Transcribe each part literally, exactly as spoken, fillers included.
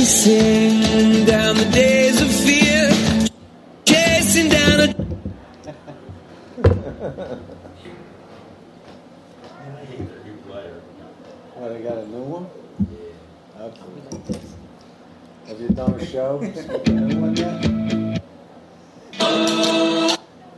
Chasing down the days of fear. Chasing down a... Oh, they got a new one? Yeah. Okay. Have you done a show with a new one yet? Oh.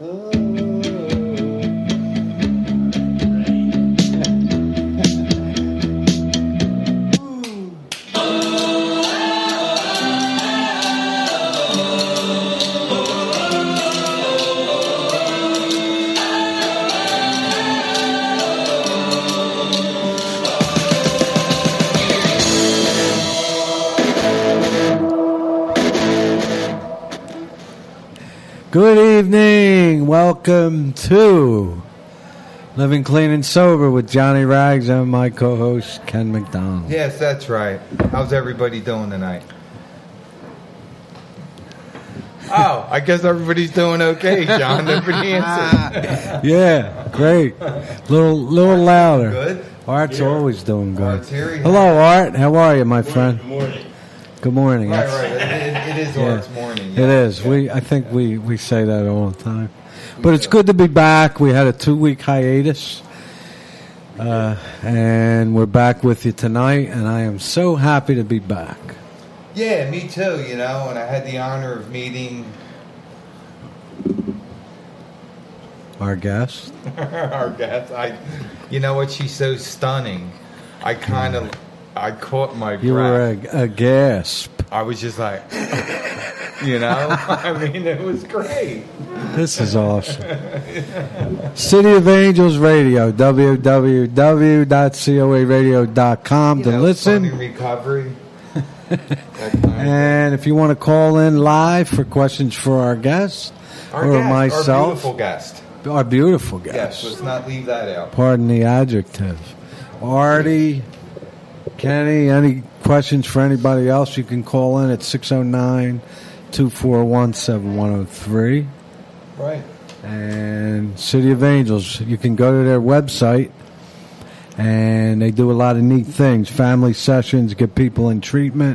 Good evening. Welcome to Living Clean and Sober with Johnny Rags and my co-host Ken McDonald. Yes, that's right. How's everybody doing tonight? Oh, I guess everybody's doing okay, John. Nobody answered. Yeah, great. Little, little louder. Good. Art's Yeah. always doing good. Art's here. Hello, Art. How are you, my friend? Good morning. Good morning. Right, That's- right. It, it, it is Yeah. Art's morning. It yeah. is. We, I think we, we say that all the time. But it's good to be back. We had a two-week hiatus. Uh, and we're back with you tonight, and I am so happy to be back. Yeah, me too, you know, and I had the honor of meeting Our guest. our guest. I, you know what, she's so stunning. I kind of, I caught my You breath. were a, a gasp. I was just like, you know, I mean, it was great. This is awesome. City of Angels Radio, w w w dot coa radio dot com You to know, listen. funny recovery. That kind of And if you want to call in live for questions for our guest Our or guest, myself, our beautiful guest. our beautiful guest. Yes, let's not leave that out. Pardon the adjective. Artie, Kenny, any questions for anybody else, you can call in at six oh nine, two four one, seven one oh three. Right. And City of Angels, you can go to their website, and they do a lot of neat things. Family sessions, get people in treatment,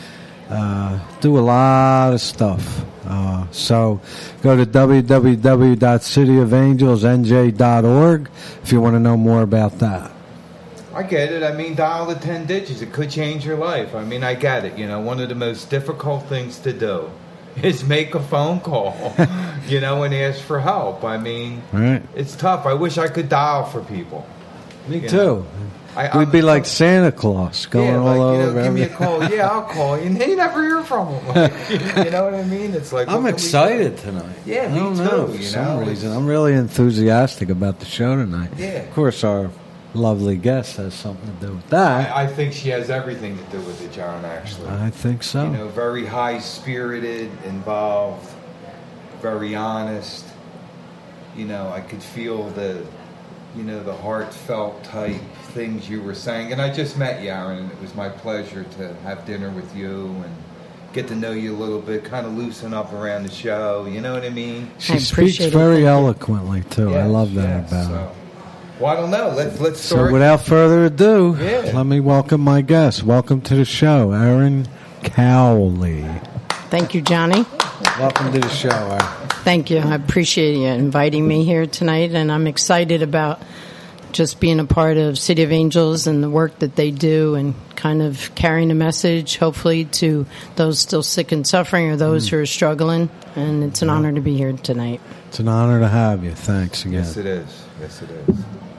uh, do a lot of stuff. Uh, so go to w w w dot city of angels n j dot org if you want to know more about that. I get it. I mean, dial the ten digits. It could change your life. I mean, I get it. You know, one of the most difficult things to do is make a phone call, you know, and ask for help. I mean, Right. it's tough. I wish I could dial for people. Me You too. know, I, We'd I'm- be like Santa Claus going yeah, all like, over. you know, give me a every- call. Yeah, I'll call you. And then you never hear from them. Like, you know what I mean? It's like, I'm what can we do? excited tonight. Yeah, I me don't too, know, for you some know, reason. it's- I'm really enthusiastic about the show tonight. Yeah. Of course, our lovely guest has something to do with that. I, I think she has everything to do with it, John, actually. I, think so. You know, very high-spirited, involved, very honest. You know, I could feel the, you know, the heartfelt type things you were saying. And I just met you, Aaron, and it was my pleasure to have dinner with you and get to know you a little bit, kind of loosen up around the show. You know what I mean? she I speaks appreciate it. very Thank you. eloquently, too. I Yes, love that yes, about so. her. Well, I don't know. Let's let's So start. without further ado, Yeah. let me welcome my guest. Welcome to the show, Aaron Cowley. Thank you, Johnny. Welcome to the show, Aaron. Thank you. I appreciate you inviting me here tonight, and I'm excited about just being a part of City of Angels and the work that they do and kind of carrying a message, hopefully, to those still sick and suffering or those Mm. who are struggling. And it's an honor to be here tonight. It's an honor to have you. Thanks again. Yes, it is. Yes, it is.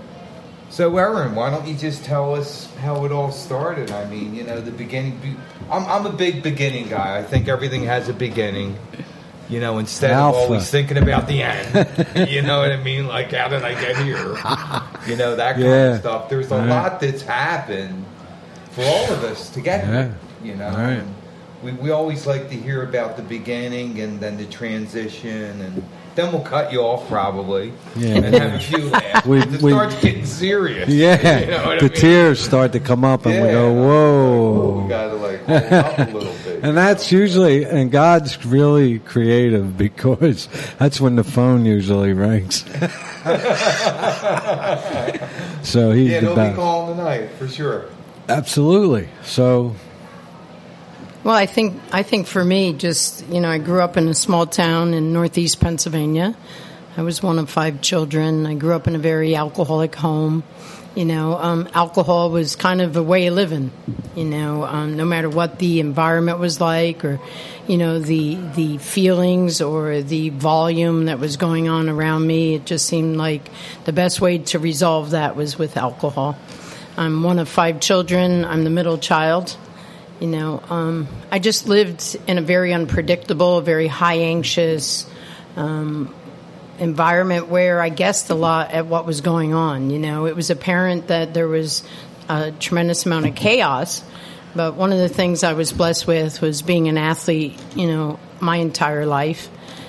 So, Aaron, why don't you just tell us how it all started? I mean, you know, the beginning. I'm, I'm a big beginning guy. I think everything has a beginning. You know, instead Alpha. of always thinking about the end. You know what I mean? Like, how did I get here? You know, that kind Yeah. of stuff. There's a Right. lot that's happened for all of us to get here. You know, Right. And we we always like to hear about the beginning and then the transition, and then we'll cut you off probably Yeah. and have a few laughs. We- it we- starts getting serious. Yeah, You know what the I mean? tears start to come up, and we Yeah. go, Oh, "Whoa!" we gotta like hold up a little bit. And that's usually, and God's really creative because that's when the phone usually rings. So he's yeah, the they'll be best. calling tonight for sure. Absolutely. So Well, I think I think for me, just, you know, I grew up in a small town in northeast Pennsylvania. I was one of five children. I grew up in a very alcoholic home. You know, um, alcohol was kind of a way of living. You know, um, no matter what the environment was like, or, you know, the the feelings or the volume that was going on around me, it just seemed like the best way to resolve that was with alcohol. I'm one of five children. I'm the middle child. You know, um, I just lived in a very unpredictable, very high anxious um, environment where I guessed a lot at what was going on. You know, it was apparent that there was a tremendous amount of chaos. But one of the things I was blessed with was being an athlete, you know, my entire life.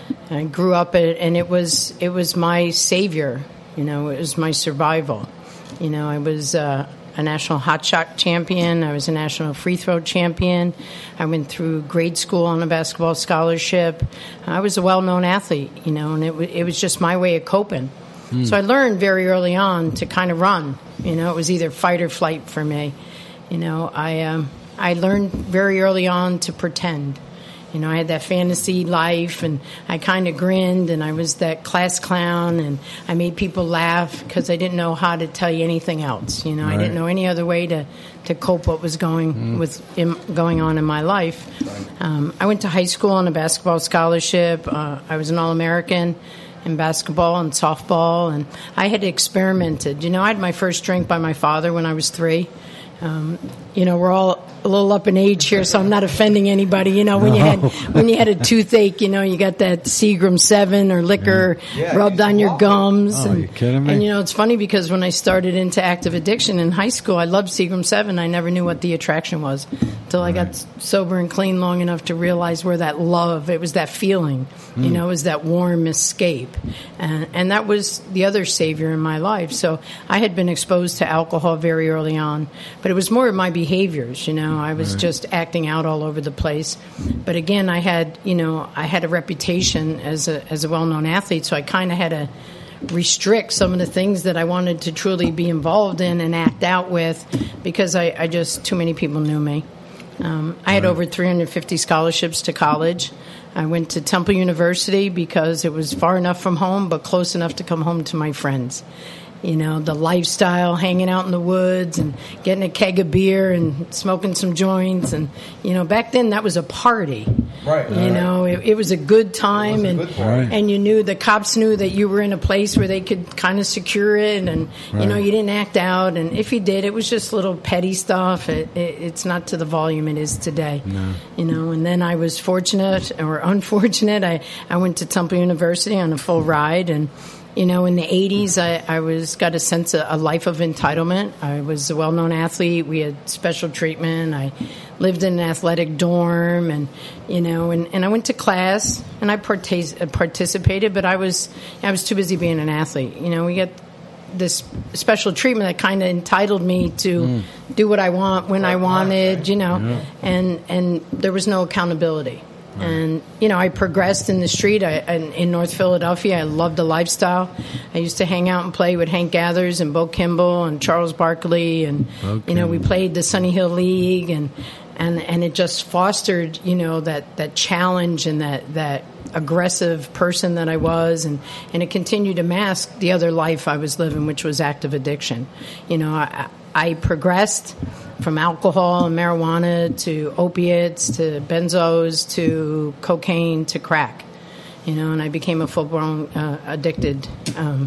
I grew up at, and it was it was my savior. You know, it was my survival. You know, I was uh, a national hot shot champion. I was a national free throw champion. I went through grade school on a basketball scholarship. I was a well-known athlete, you know, and it, w- it was just my way of coping. Mm. So I learned very early on to kind of run. You know, it was either fight or flight for me. You know, I um, I learned very early on to pretend. You know, I had that fantasy life, and I kind of grinned, and I was that class clown, and I made people laugh because I didn't know how to tell you anything else. You know, right. I didn't know any other way to, to cope what was going mm. with in, going on in my life. Right. Um, I went to high school on a basketball scholarship. Uh, I was an All-American in basketball and softball, and I had experimented. You know, I had my first drink by my father when I was three. Um, you know, we're all a little up in age here, so I'm not offending anybody. You know, when no. you had when you had a toothache, you know, you got that Seagram seven or liquor yeah, rubbed on your gums. Oh, and, are you kidding me? And, you know, it's funny because when I started into active addiction in high school, I loved Seagram seven. I never knew what the attraction was until I got right. sober and clean long enough to realize where that love, it was that feeling, mm. you know, it was that warm escape. And, and that was the other savior in my life. So I had been exposed to alcohol very early on, but it was more of my behaviors, you know. I was right. just acting out all over the place. But again, I had, you know, I had a reputation as a as a well-known athlete, so I kind of had to restrict some of the things that I wanted to truly be involved in and act out with because I, I just, too many people knew me. Um, I had right. over three hundred fifty scholarships to college. I went to Temple University because it was far enough from home, but close enough to come home to my friends. You know, the lifestyle, hanging out in the woods and getting a keg of beer and smoking some joints. And, you know, back then that was a party. Right. You right. know, it, it was a good time. It was a and good party. and you knew, the cops knew that you were in a place where they could kind of secure it. And, right. you know, you didn't act out. And if you did, it was just little petty stuff. It, it, it's not to the volume it is today. No. You know, and then I was fortunate or unfortunate. I, I went to Temple University on a full ride, and you know, in the eighties, I, I was got a sense of a life of entitlement. I was a well-known athlete. We had special treatment. I lived in an athletic dorm, and you know, and, and I went to class and I partic- participated, but I was I was too busy being an athlete. You know, we got this special treatment that kind of entitled me to mm. do what I want when I wanted. You know, yeah. and and there was no accountability. Right. And, you know, I progressed in the street I, in, in North Philadelphia. I loved the lifestyle. I used to hang out and play with Hank Gathers and Bo Kimball and Charles Barkley. And, okay. you know, we played the Sunny Hill League. And, and, and it just fostered, you know, that, that challenge and that, that aggressive person that I was. And, and it continued to mask the other life I was living, which was active addiction. You know, I, I progressed from alcohol and marijuana to opiates to benzos to cocaine to crack, you know, and I became a full-blown uh, addicted um,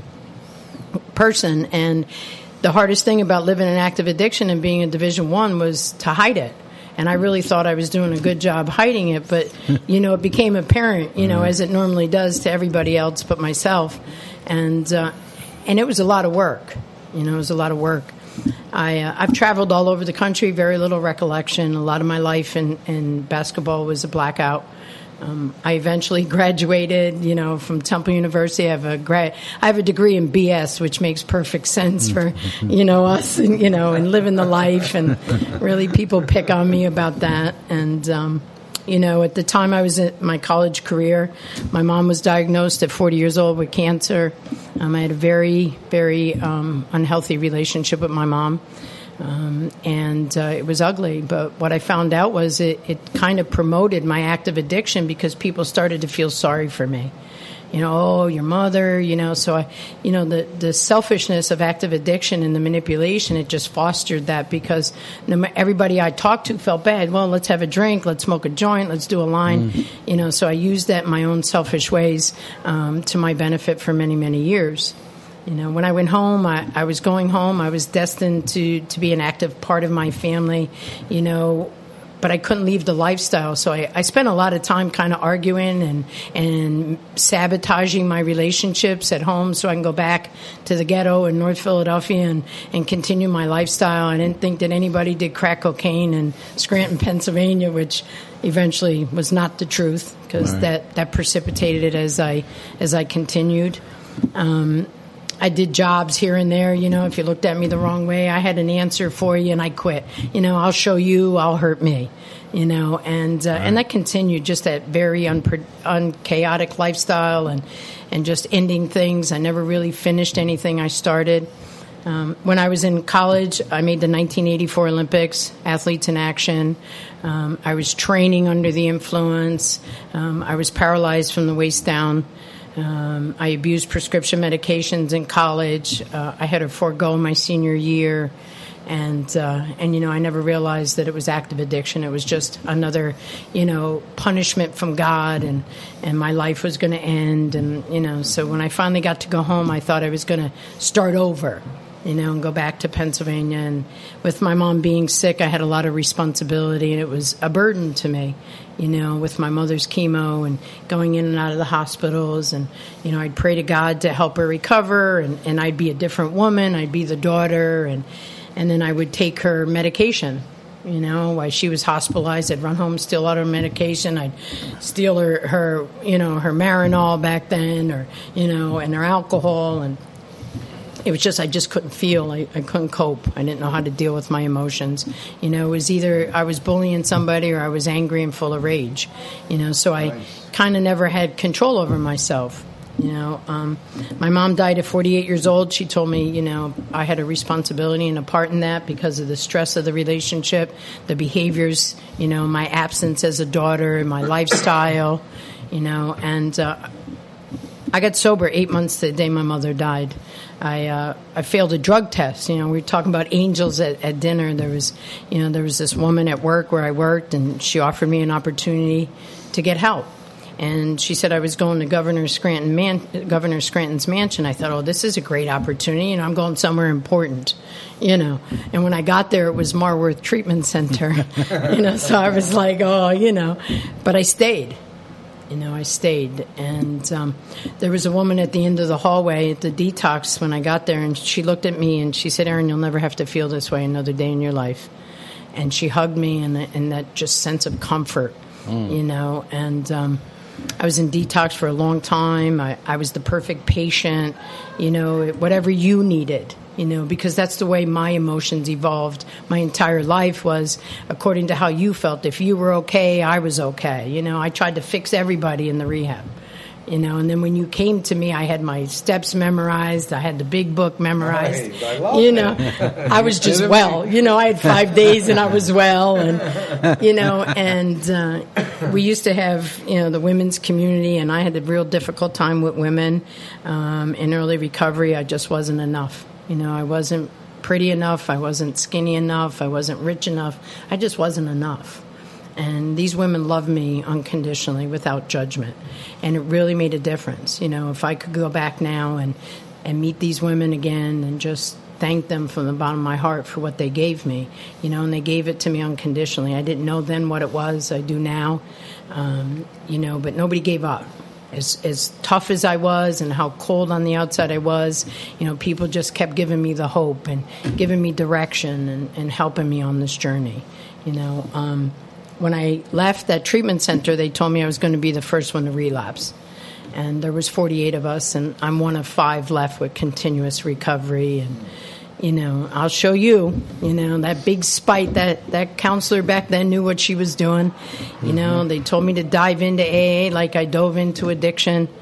person. And the hardest thing about living in active addiction and being in Division One was to hide it. And I really thought I was doing a good job hiding it, but, you know, it became apparent, you know, as it normally does to everybody else but myself. And, uh, and it was a lot of work, you know, it was a lot of work. I, uh, I've traveled all over the country, very little recollection. A lot of my life in, in basketball was a blackout. Um, I eventually graduated, you know, from Temple University. I have a gra- I have a degree in B S, which makes perfect sense for, you know, us, and, you know, and living the life. And really, people pick on me about that. And um, you know, at the time I was in my college career, my mom was diagnosed at forty years old with cancer. Um, I had a very, very um, unhealthy relationship with my mom. Um, and uh, it was ugly. But what I found out was it, it kind of promoted my active addiction because people started to feel sorry for me. You know, oh, your mother, you know, so I, you know, the, the selfishness of active addiction and the manipulation, it just fostered that because no ma- everybody I talked to felt bad. Well, let's have a drink, let's smoke a joint, let's do a line, mm. you know, so I used that in my own selfish ways um, to my benefit for many, many years. You know, when I went home, I, I was going home, I was destined to, to be an active part of my family, you know, but I couldn't leave the lifestyle. So I, I spent a lot of time kind of arguing and, and sabotaging my relationships at home so I can go back to the ghetto in North Philadelphia and, and continue my lifestyle. I didn't think that anybody did crack cocaine in Scranton, Pennsylvania, which eventually was not the truth because right. that, that precipitated it as I, as I continued. Um, I did jobs here and there, you know, if you looked at me the wrong way, I had an answer for you and I quit. You know, I'll show you, I'll hurt me, you know, and uh, right. and that continued, just that very unpre- unchaotic lifestyle and, and just ending things. I never really finished anything I started. Um, when I was in college, I made the nineteen eighty-four Olympics, Athletes in Action. Um, I was training under the influence. Um, I was paralyzed from the waist down. Um, I abused prescription medications in college. Uh, I had to forego my senior year. And, uh, and, you know, I never realized that it was active addiction. It was just another, you know, punishment from God, and, and my life was going to end. And, you know, so when I finally got to go home, I thought I was going to start over, you know, and go back to Pennsylvania. And with my mom being sick, I had a lot of responsibility, and it was a burden to me, you know, with my mother's chemo and going in and out of the hospitals. And, you know, I'd pray to God to help her recover, and, and I'd be a different woman. I'd be the daughter, and and then I would take her medication. You know, while she was hospitalized, I'd run home, steal out her medication. I'd steal her, her, you know, her Marinol back then, or, you know, and her alcohol. And it was just, I just couldn't feel. I, I couldn't cope. I didn't know how to deal with my emotions. You know, it was either I was bullying somebody or I was angry and full of rage. You know, so I kind of never had control over myself. You know, um, my mom died at forty-eight years old. She told me, you know, I had a responsibility and a part in that because of the stress of the relationship, the behaviors, you know, my absence as a daughter, my lifestyle, you know, and uh, I got sober eight months the day my mother died. I uh, I failed a drug test. You know, we were talking about angels at, at dinner. There was, you know, there was this woman at work where I worked, and she offered me an opportunity to get help. And she said I was going to Governor Scranton man, Governor Scranton's mansion. I thought, oh, this is a great opportunity. You know, I'm going somewhere important, you know. And when I got there, it was Marworth Treatment Center, you know. So I was like, oh, you know. But I stayed, you know, I stayed. And um, there was a woman at the end of the hallway at the detox when I got there, and she looked at me and she said, Erin, you'll never have to feel this way another day in your life. And she hugged me, and, and that just sense of comfort, mm. you know, and um I was in detox for a long time. I, I was the perfect patient, you know, whatever you needed, you know, because that's the way my emotions evolved. My entire life was according to how you felt. If you were okay, I was okay. You know, I tried to fix everybody in the rehab, you know, and then when you came to me, I had my steps memorized. I had the big book memorized. Right. I love you know, it. I was just well. You know, I had five days and I was well. And, you know, and uh, we used to have, you know, the women's community, and I had a real difficult time with women um, in early recovery. I just wasn't enough. You know, I wasn't pretty enough. I wasn't skinny enough. I wasn't rich enough. I just wasn't enough. And these women love me unconditionally without judgment. And it really made a difference. You know, if I could go back now and, and meet these women again and just thank them from the bottom of my heart for what they gave me, you know, and they gave it to me unconditionally. I didn't know then what it was. I do now, um, you know, but nobody gave up. As, as tough as I was and how cold on the outside I was, you know, people just kept giving me the hope and giving me direction and, and helping me on this journey, you know. Um, When I left that treatment center, they told me I was going to be the first one to relapse. And there was forty-eight of us, and I'm one of five left with continuous recovery. And, you know, I'll show you, you know, that big spite, that, that counselor back then knew what she was doing. You know, mm-hmm. They told me to dive into A A like I dove into addiction.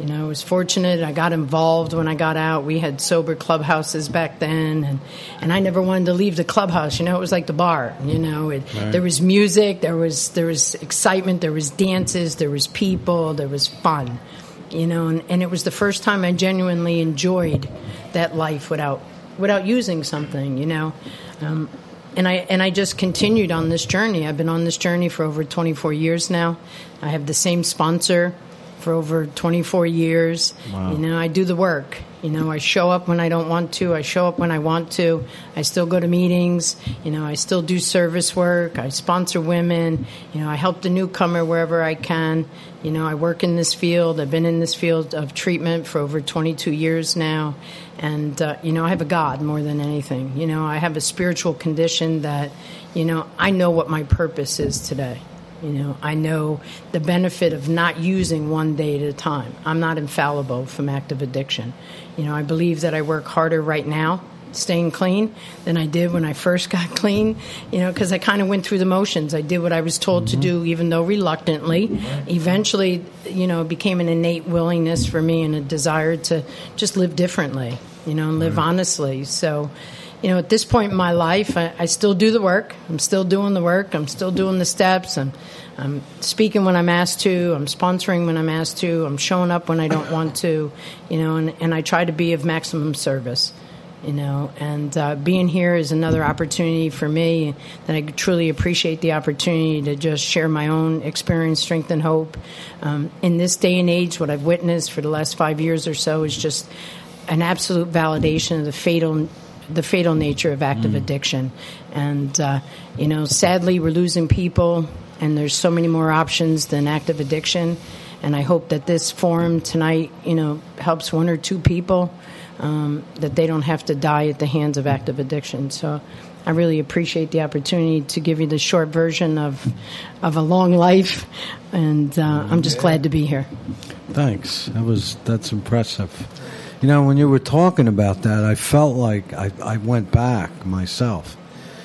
You know, I was fortunate. I got involved when I got out. We had sober clubhouses back then, and, and I never wanted to leave the clubhouse. You know, it was like the bar. You know, it, Right. there was music, there was there was excitement, there was dances, there was people, there was fun. You know, and, and it was the first time I genuinely enjoyed that life without without using something. You know, um, and I and I just continued on this journey. I've been on this journey for over twenty-four years now. I have the same sponsor for over twenty-four years. Wow. You know, I do the work. You know, I show up when I don't want to. I show up when I want to. I still go to meetings. You know, I still do service work. I sponsor women. You know, I help the newcomer wherever I can. You know, I work in this field. I've been in this field of treatment for over twenty-two years now. And, uh, you know, I have a God more than anything. You know, I have a spiritual condition that, you know, I know what my purpose is today. You know, I know the benefit of not using one day at a time. I'm not infallible from active addiction. You know, I believe that I work harder right now staying clean than I did when I first got clean, you know, because I kind of went through the motions. I did what I was told mm-hmm. to do, even though reluctantly. Eventually, you know, it became an innate willingness for me and a desire to just live differently, you know, and live mm-hmm. honestly. So, you know, at this point in my life, I, I still do the work. I'm still doing the work. I'm still doing the steps. I'm, I'm speaking when I'm asked to. I'm sponsoring when I'm asked to. I'm showing up when I don't want to, you know, and, and I try to be of maximum service, you know. And uh, being here is another opportunity for me that I truly appreciate the opportunity to just share my own experience, strength, and hope. Um, in this day and age, what I've witnessed for the last five years or so is just an absolute validation of the fatal the fatal nature of active mm. addiction. And, uh, you know, sadly, we're losing people, and there's so many more options than active addiction. And I hope that this forum tonight, you know, helps one or two people, um, that they don't have to die at the hands of active addiction. So I really appreciate the opportunity to give you the short version of of a long life, and uh, I'm just yeah. glad to be here. Thanks. That was that's impressive. You know, when you were talking about that, I felt like I, I went back myself.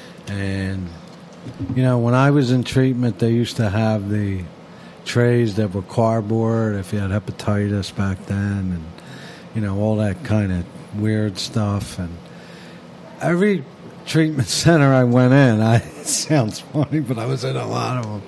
And, you know, when I was in treatment, they used to have the trays that were cardboard if you had hepatitis back then, and, you know, all that kind of weird stuff. And every treatment center I went in, I, it sounds funny, but I was in a lot of them.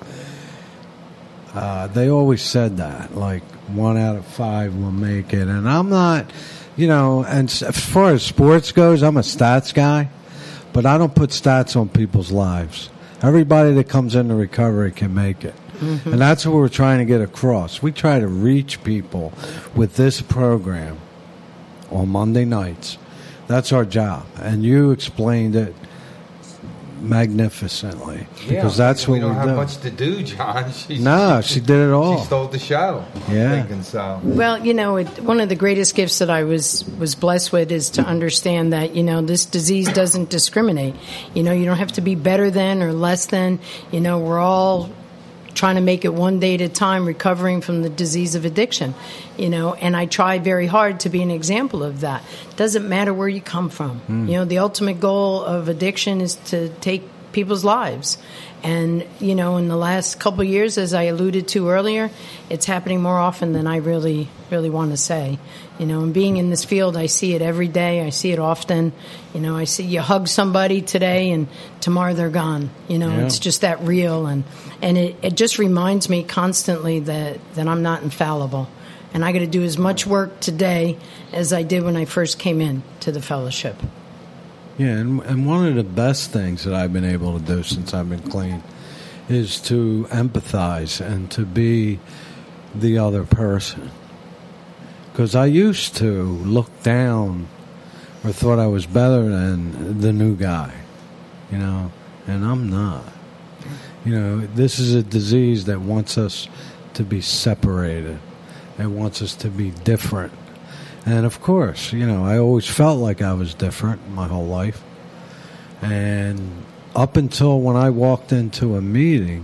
Uh, they always said that, like, one out of five will make it. And I'm not... You know, and as far as sports goes, I'm a stats guy, but I don't put stats on people's lives. Everybody that comes into recovery can make it. Mm-hmm. And that's what we're trying to get across. We try to reach people with this program on Monday nights. That's our job. And you explained it magnificently, because yeah, that's what we don't we have do. much to do, John. She, no, she, she did it all. She stole the show. Yeah, I'm thinking so. Well, you know, it, one of the greatest gifts that I was was blessed with is to understand that, you know, this disease doesn't discriminate. You know, you don't have to be better than or less than. You know, we're all trying to make it one day at a time, recovering from the disease of addiction, you know, and I try very hard to be an example of that. Doesn't matter where you come from. Mm. You know, the ultimate goal of addiction is to take people's lives. And, you know, in the last couple of years, as I alluded to earlier, it's happening more often than I really, really want to say. You know, and being in this field, I see it every day. I see it often. You know, I see you hug somebody today and tomorrow they're gone. You know, yeah. It's just that real. And, and it, it just reminds me constantly that, that I'm not infallible. And I got to do as much work today as I did when I first came in to the fellowship. Yeah, and, and one of the best things that I've been able to do since I've been clean is to empathize and to be the other person. Because I used to look down or thought I was better than the new guy, you know, and I'm not. You know, this is a disease that wants us to be separated. It wants us to be different. And, of course, you know, I always felt like I was different my whole life. And up until when I walked into a meeting,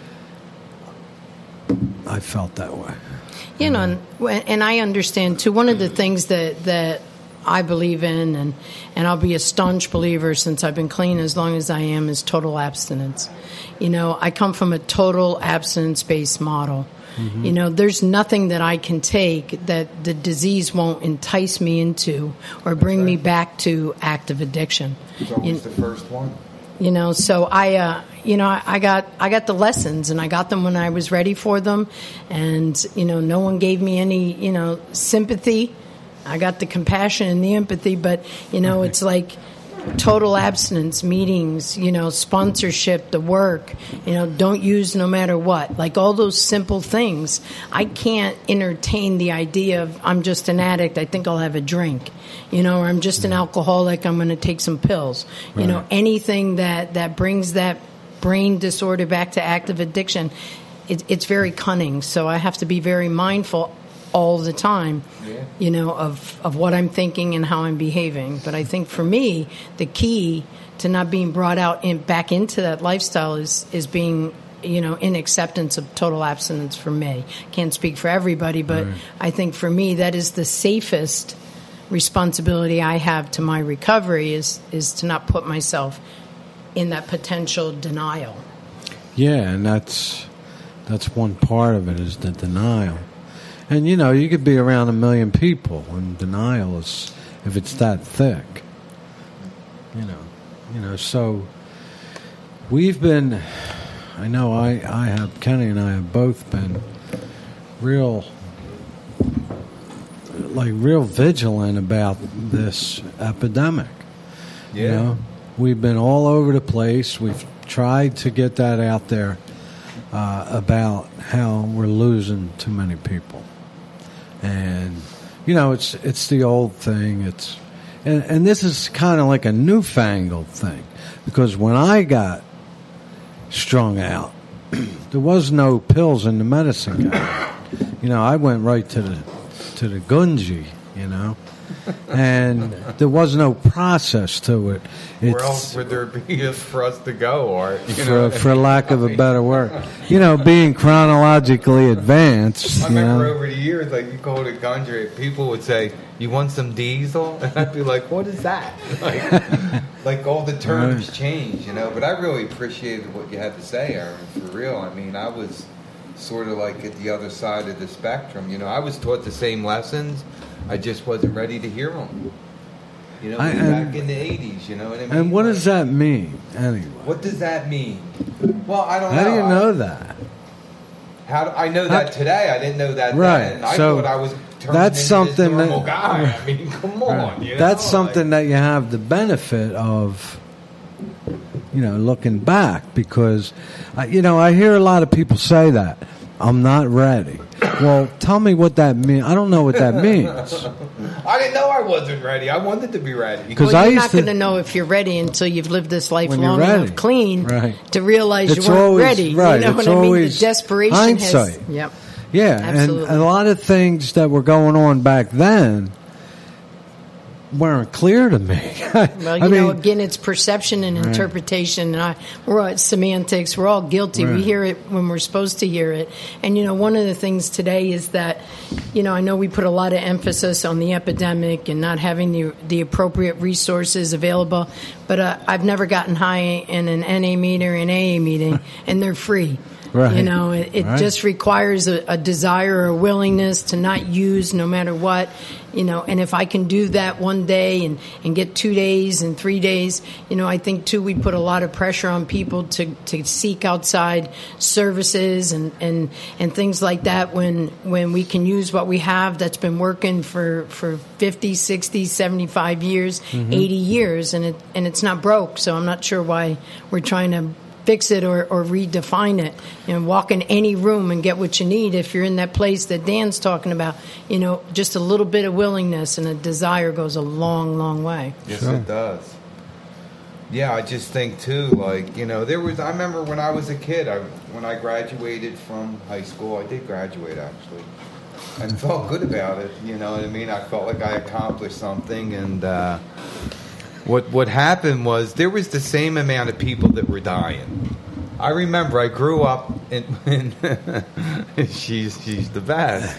I felt that way. You know, and, and I understand, too, one of the things that, that I believe in, and, and I'll be a staunch believer since I've been clean as long as I am, is total abstinence. You know, I come from a total abstinence-based model. Mm-hmm. You know, there's nothing that I can take that the disease won't entice me into or bring me back to active addiction. It's always you, the first one. You know, so I, uh, you know, I, I got I got the lessons, and I got them when I was ready for them, and you know, no one gave me any, you know, sympathy. I got the compassion and the empathy, but you know, it's like total abstinence, meetings, you know, sponsorship, the work, you know, don't use no matter what. Like all those simple things. I can't entertain the idea of I'm just an addict, I think I'll have a drink. You know, or I'm just an alcoholic, I'm going to take some pills. Right. You know, anything that, that brings that brain disorder back to active addiction, it, it's very cunning. So I have to be very mindful all the time, yeah. you know, of, of what I'm thinking and how I'm behaving. But I think for me, the key to not being brought out in, back into that lifestyle is, is being, you know, in acceptance of total abstinence for me. Can't speak for everybody, but right. I think for me, that is the safest responsibility I have to my recovery is, is to not put myself in that potential denial. Yeah, and that's that's one part of it is the denial. And, you know, you could be around a million people, and denial is, if it's that thick, you know. You know, so we've been, I know I, I have, Kenny and I have both been real, like real vigilant about this epidemic. Yeah. You know, we've been all over the place. We've tried to get that out there uh, about how we're losing too many people. And, you know, it's it's the old thing. It's and, and this is kind of like a newfangled thing. Because when I got strung out, there was no pills in the medicine cabinet. You know, I went right to the to the Gunji, you know. And there was no process to it. It's, Where else would there be for us to go, or you for, know, for lack of a better word, you know, being chronologically advanced. I you remember know? over the years, like you called it Gundry, people would say, "You want some diesel?" And I'd be like, "What is that?" Like, like all the terms right. change, you know. But I really appreciated what you had to say, Aaron. For real, I mean, I was sort of like at the other side of the spectrum. You know, I was taught the same lessons. I just wasn't ready to hear them. You know, I, back in the eighties, you know what I mean? And what like, does that mean, anyway? What does that mean? Well, I don't how know. How do you know I, that? How do, I know how, that today. I didn't know that right. then. I so thought I was turning that's into something this normal that, guy. Right. I mean, come on. Right. You know? That's something like, that you have the benefit of, you know, looking back. Because, uh, you know, I hear a lot of people say that. I'm not ready. Well, tell me what that means. I don't know what that means. I didn't know I wasn't ready. I wanted to be ready. Well, I you're used not going to know if you're ready until you've lived this life long ready. enough clean right. to realize it's you weren't always, ready. Right. You know it's what I mean? The always desperation hindsight. has... Yep. Yeah, Absolutely. and a lot of things that were going on back then weren't clear to me. Well, you I know, mean, again, it's perception and right. interpretation, and I, we're all semantics. We're all guilty. Right. We hear it when we're supposed to hear it. And, you know, one of the things today is that, you know, I know we put a lot of emphasis on the epidemic and not having the, the appropriate resources available, but uh, I've never gotten high in an N A meeting or an A A meeting, and they're free. Right. You know, it, it right. just requires a, a desire or a willingness to not use no matter what. You know, and if I can do that one day and, and get two days and three days, you know, I think, too, we put a lot of pressure on people to, to seek outside services and, and, and things like that when when we can use what we have that's been working for, for fifty, sixty, seventy-five years, mm-hmm. eighty years, and it and it's not broke. So I'm not sure why we're trying to fix it or, or redefine it. You know, walk in any room and get what you need. If you're in that place that Dan's talking about, you know, just a little bit of willingness and a desire goes a long, long way. Yes, sure. it does. Yeah, I just think, too, like, you know, there was, I remember when I was a kid, I, when I graduated from high school, I did graduate, actually, and felt good about it, you know what I mean? I felt like I accomplished something, and, uh, What what happened was there was the same amount of people that were dying. I remember I grew up and, and she's she's the best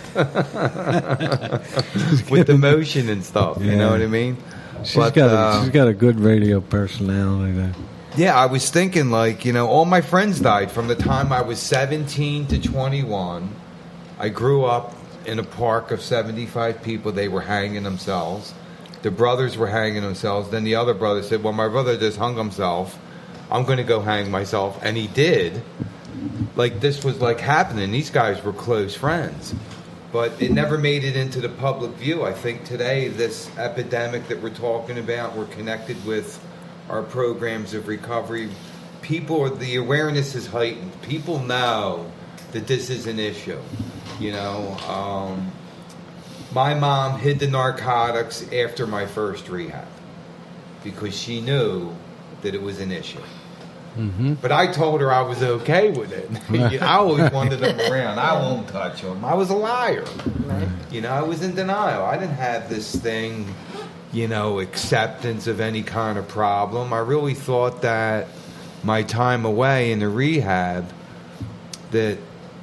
with the motion and stuff. You Yeah. know what I mean? She's But, got a, uh, she's got a good radio personality there. Yeah, I was thinking, like, you know, all my friends died from the time I was seventeen to twenty-one. I grew up in a park of seventy-five people. They were hanging themselves. The brothers were hanging themselves. Then the other brother said, well, my brother just hung himself. I'm going to go hang myself. And he did. Like, this was, like, happening. These guys were close friends. But it never made it into the public view. I think today, this epidemic that we're talking about, we're connected with our programs of recovery. People, the awareness is heightened. People know that this is an issue. You know, um, my mom hid the narcotics after my first rehab because she knew that it was an issue. Mm-hmm. But I told her I was okay with it. You know, I always wanted them around. I won't touch them. I was a liar. Right. You know, I was in denial. I didn't have this thing, you know, acceptance of any kind of problem. I really thought that my time away in the rehab, that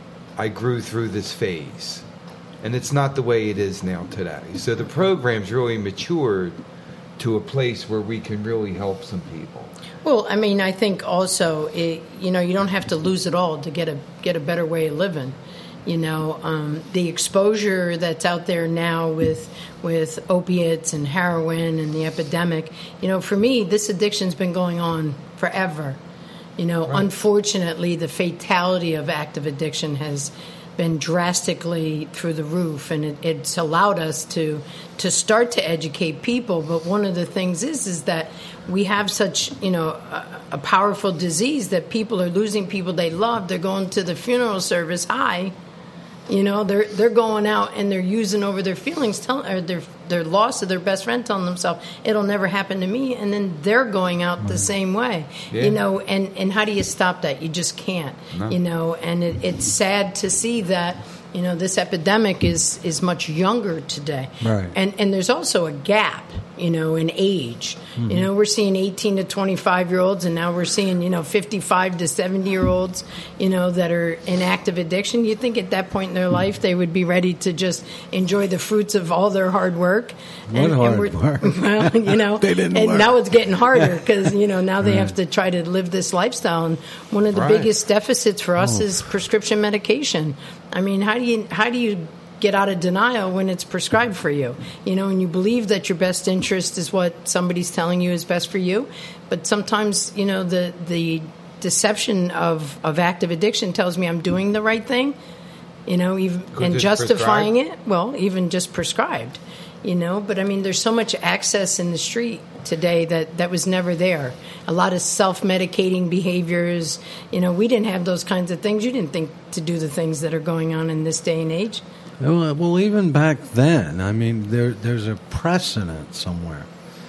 I grew through this phase. And it's not the way it is now today. So the program's really matured to a place where we can really help some people. Well, I mean, I think also, it, you know, you don't have to lose it all to get a get a better way of living. You know, um, the exposure that's out there now with with opiates and heroin and the epidemic. You know, for me, this addiction's been going on forever. You know, right. Unfortunately, the fatality of active addiction has been drastically through the roof, and it, it's allowed us to to start to educate people. But one of the things is is that we have such, you know, a, a powerful disease that people are losing people they love. They're going to the funeral service high. You know, they're they're going out and they're using over their feelings, telling or their their loss of their best friend, telling themselves it'll never happen to me, and then they're going out the same way. Yeah. You know, and, and how do you stop that? You just can't. No. You know, and it, it's sad to see that. You know, this epidemic is, is much younger today. Right. And and there's also a gap, you know, in age. Mm-hmm. You know, we're seeing eighteen to twenty-five-year-olds, and now we're seeing, you know, fifty-five to seventy-year-olds, you know, that are in active addiction. You'd think at that point in their life they would be ready to just enjoy the fruits of all their hard work. What and, hard and we're, work? Well, you know, they didn't and work. now it's getting harder because, you know, now they right. have to try to live this lifestyle. And one of the right. biggest deficits for us oh. is prescription medication. I mean, how do you how do you get out of denial when it's prescribed for you? You know, and you believe that your best interest is what somebody's telling you is best for you, but sometimes, you know, the the deception of, of active addiction tells me I'm doing the right thing, you know, even and justifying prescribed? it. Well, even just prescribed. You know, but I mean, there's so much access in the street today that, that was never there. A lot of self-medicating behaviors. You know, we didn't have those kinds of things. You didn't think to do the things that are going on in this day and age. Well, well even back then, I mean, there there's a precedent somewhere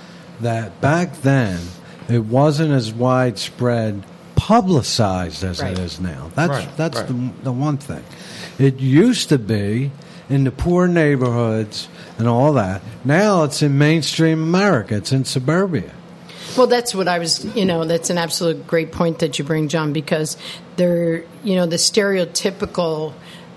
that back then it wasn't as widespread, publicized as Right. it is now. That's Right, that's right. the the one thing. It used to be in the poor neighborhoods and all that. Now it's in mainstream America. It's in suburbia. Well, that's what I was, you know, that's an absolute great point that you bring, John, because they're, you know, the stereotypical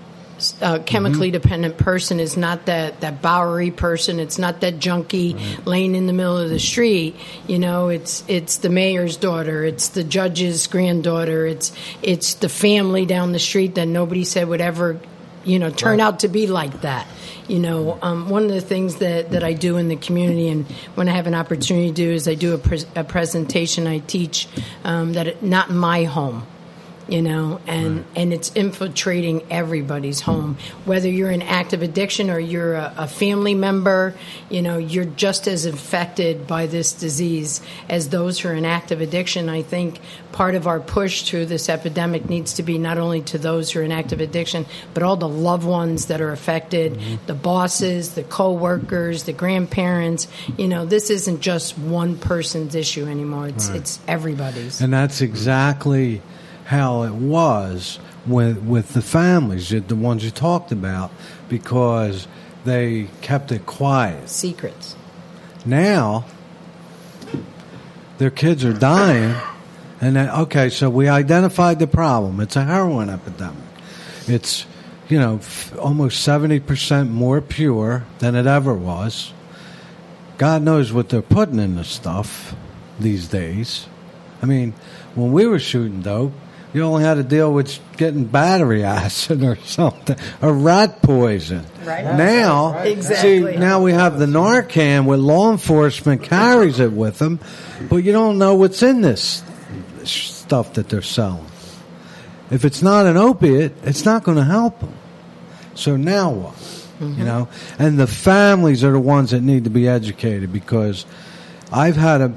uh, chemically mm-hmm. dependent person is not that, that Bowery person. It's not that junkie right. laying in the middle of the street. You know, it's it's the mayor's daughter. It's the judge's granddaughter. It's it's the family down the street that nobody said would ever, you know, turn right. out to be like that. You know, um, one of the things that, that I do in the community, and when I have an opportunity to do, is I do a, pre- a presentation. I teach um, that it, not in my home, you know, and, right. and it's infiltrating everybody's home. Whether you're in active addiction or you're a, a family member, you know, you're just as infected by this disease as those who are in active addiction. I think part of our push through this epidemic needs to be not only to those who are in active addiction, but all the loved ones that are affected, mm-hmm. the bosses, the co-workers, the grandparents. You know, this isn't just one person's issue anymore. It's right. it's everybody's. And that's exactly how it was with with the families, the ones you talked about, because they kept it quiet. Secrets. Now, their kids are dying, And then, okay, so we identified the problem. It's a heroin epidemic. It's, you know, f- almost seventy percent more pure than it ever was. God knows what they're putting in the stuff these days. I mean, when we were shooting dope, you only had to deal with getting battery acid or something, or rat poison. Right. Now, Right. Exactly. see, now we have the Narcan where law enforcement carries it with them, but you don't know what's in this stuff that they're selling. If it's not an opiate, it's not going to help them. So now what? Mm-hmm. You know, and the families are the ones that need to be educated, because I've had a,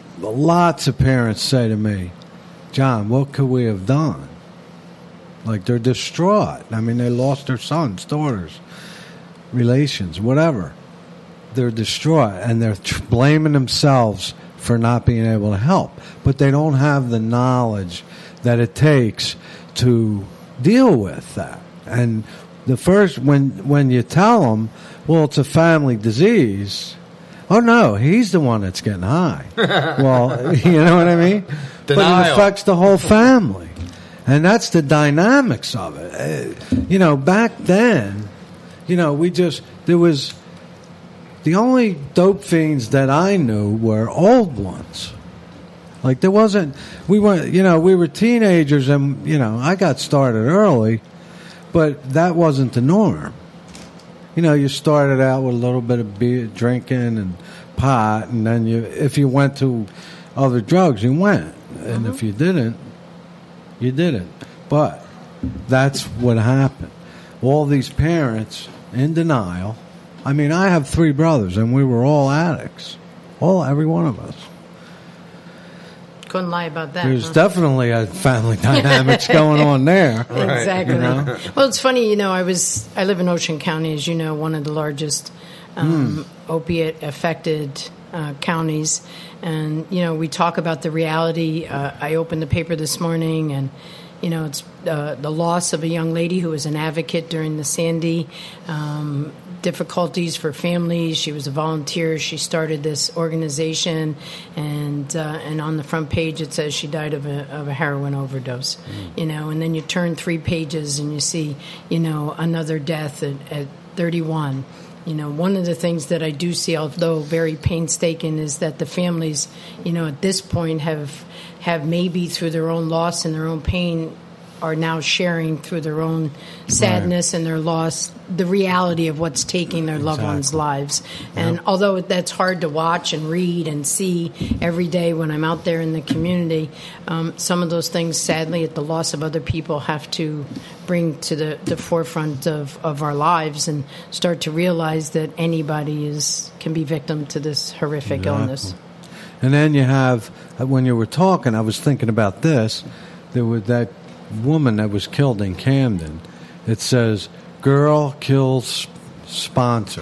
lots of parents say to me, John, what could we have done? Like, they're distraught. I mean, they lost their sons, daughters, relations, whatever. They're distraught, and they're tr- blaming themselves for not being able to help. But they don't have the knowledge that it takes to deal with that. And the first, when when you tell them, well, it's a family disease, oh, no, he's the one that's getting high. Well, you know what I mean? But it affects the whole family. And that's the dynamics of it. Uh, you know, back then, you know, we just, there was, the only dope fiends that I knew were old ones. Like, there wasn't, we weren't, you know, we were teenagers, and, you know, I got started early, but that wasn't the norm. You know, you started out with a little bit of beer, drinking and pot, and then you, if you went to other drugs, you went. And mm-hmm. if you didn't, you didn't. But that's what happened. All these parents in denial. I mean, I have three brothers, and we were all addicts. All, every one of us. Couldn't lie about that. There's huh? definitely a family dynamics going on there. Exactly. You know? Well, it's funny, you know, I was I live in Ocean County, as you know, one of the largest um, mm. opiate affected uh, counties, and you know, we talk about the reality. Uh, I opened the paper this morning, and you know, it's uh, the loss of a young lady who was an advocate during the Sandy. Um, difficulties for families. She was a volunteer. She started this organization, and uh, and on the front page it says she died of a of a heroin overdose. Mm. You know, and then you turn three pages and you see, you know, another death at, at thirty-one. You know, one of the things that I do see, although very painstaking, is that the families, you know, at this point have have maybe through their own loss and their own pain, are now sharing through their own sadness right. and their loss the reality of what's taking their loved exactly. ones' lives. And yep. although that's hard to watch and read and see every day when I'm out there in the community, um, some of those things, sadly, at the loss of other people, have to bring to the, the forefront of, of our lives and start to realize that anybody is can be victim to this horrific exactly. illness. And then you have, when you were talking, I was thinking about this, there was that woman that was killed in Camden. It says, girl kills sponsor.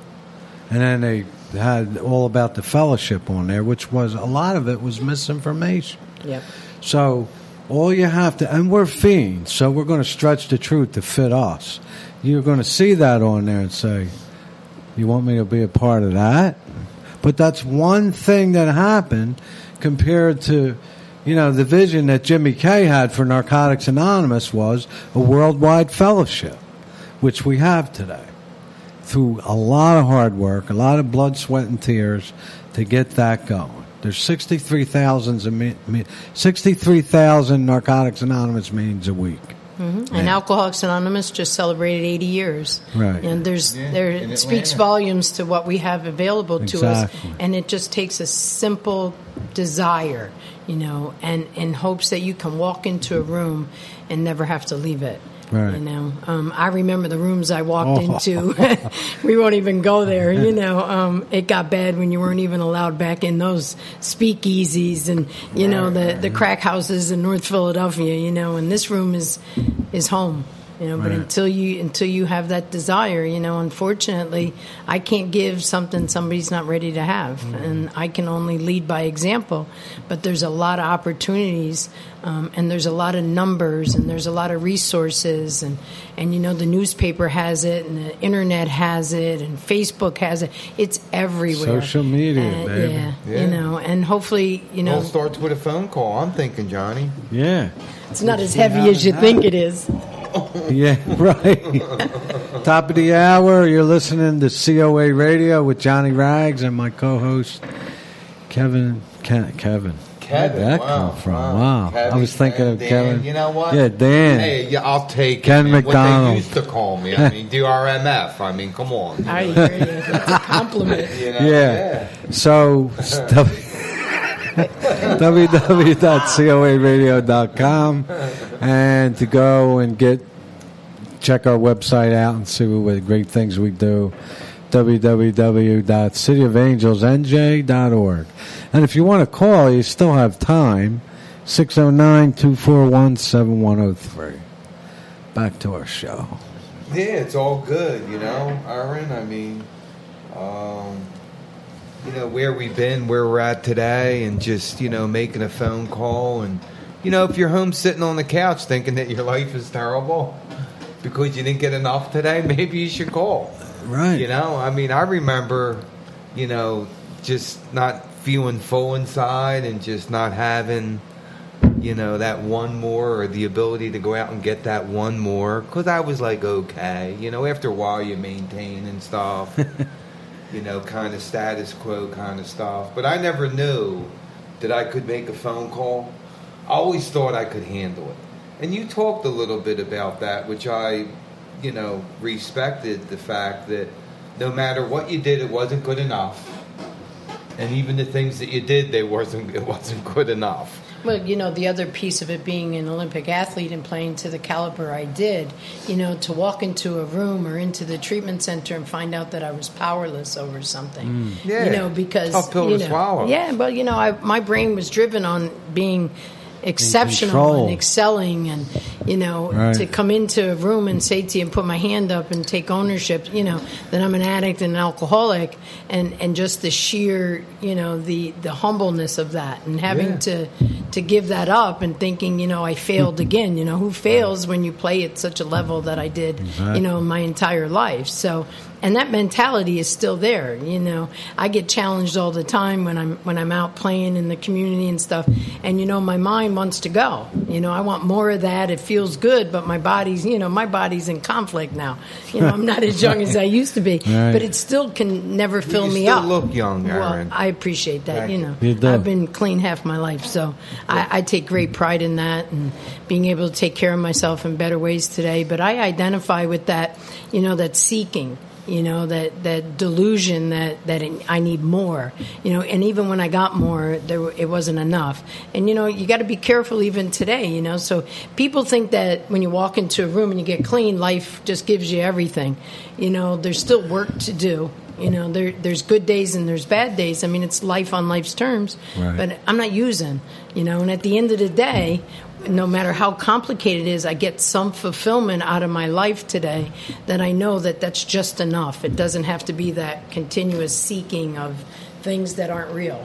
And then they had all about the fellowship on there, which was, a lot of it was misinformation. Yep. So all you have to, and we're fiends, so we're going to stretch the truth to fit us. You're going to see that on there and say, you want me to be a part of that? But that's one thing that happened compared to, you know, the vision that Jimmy Kay had for Narcotics Anonymous was a worldwide fellowship, which we have today, through a lot of hard work, a lot of blood, sweat, and tears to get that going. There's sixty-three thousand Narcotics Anonymous meetings a week. Mm-hmm. And Alcoholics Anonymous just celebrated eighty years. Right. And there's yeah, there it speaks volumes to what we have available to exactly. us. And it just takes a simple desire, you know, and in hopes that you can walk into a room and never have to leave it. Right. You know, um, I remember the rooms I walked oh. into. We won't even go there. You know, um, it got bad when you weren't even allowed back in those speakeasies and you know the the crack houses in North Philadelphia. You know, and this room is is home. You know, but Right. until you until you have that desire, you know, unfortunately, I can't give something somebody's not ready to have, and I can only lead by example. But there's a lot of opportunities, um, and there's a lot of numbers, and there's a lot of resources, and and you know, the newspaper has it, and the internet has it, and Facebook has it. It's everywhere. Social media, And, baby. Yeah, Yeah. you know, and hopefully, you It all know, starts with a phone call. I'm thinking, Johnny. Yeah. it's not as heavy as you think it is. Yeah, right. Top of the hour, you're listening to C O A Radio with Johnny Rags and my co-host, Kevin. Ke- Kevin. Where'd that wow, come from? Wow. Wow. Kevin, I was thinking and of Dan, Kevin. You know what? Yeah, Dan. Hey, yeah, I'll take Ken it, man. McDonald. What they used to call me. I mean, D R M F. I mean, come on. I hear you. That's a compliment. You know? Yeah. So, w w w dot c o a radio dot com, and to go and get check our website out and see what the great things we do, w w w dot city of angels n j dot org. And if you want to call, you still have time, six oh nine, two four one, seven one oh three. Back to our show. Yeah, it's all good, you know, Aaron. I mean, um, you know, where we've been, where we're at today, and just, you know, making a phone call. And, you know, if you're home sitting on the couch thinking that your life is terrible because you didn't get enough today, maybe you should call. Right. You know, I mean, I remember, you know, just not feeling full inside and just not having, you know, that one more or the ability to go out and get that one more, because I was like, okay, you know, after a while you maintain and stuff, you know, kind of status quo kind of stuff. But I never knew that I could make a phone call. I always thought I could handle it. And you talked a little bit about that, which I, you know, respected the fact that no matter what you did, it wasn't good enough. And even the things that you did, they wasn't it wasn't good enough. Well, you know, the other piece of it being an Olympic athlete and playing to the caliber I did, you know, to walk into a room or into the treatment center and find out that I was powerless over something. Yeah. You know, because Tough pill you to know, swallow. Yeah, but you know, I, my brain was driven on being exceptional control. and excelling, and you know, Right. to come into a room and say to you and put my hand up and take ownership, you know, that I'm an addict and an alcoholic, and and just the sheer, you know, the the humbleness of that, and having Yeah. to to give that up and thinking, you know, I failed again. You know, who fails when you play at such a level that I did, you know, my entire life. So, and that mentality is still there. You know, I get challenged all the time when I'm when I'm out playing in the community and stuff. And you know, my mind wants to go. You know, I want more of that. It feels good, but my body's, you know, my body's in conflict now. You know, I'm not as young as I used to be, Right. but it still can never fill you me still up. look young, Well, Aaron. I appreciate that. Thank You you. know, You do. I've been clean half my life, so I, I take great pride in that and being able to take care of myself in better ways today. But I identify with that, you know, that seeking. You know, that, that delusion that, that I need more, you know, and even when I got more, there it wasn't enough. And, you know, you got to be careful even today, you know. So people think that when you walk into a room and you get clean, life just gives you everything. You know, there's still work to do. You know, there there's good days and there's bad days. I mean, it's life on life's terms. Right. But I'm not using, you know, and at the end of the day, no matter how complicated it is, I get some fulfillment out of my life today that I know that that's just enough. It doesn't have to be that continuous seeking of things that aren't real.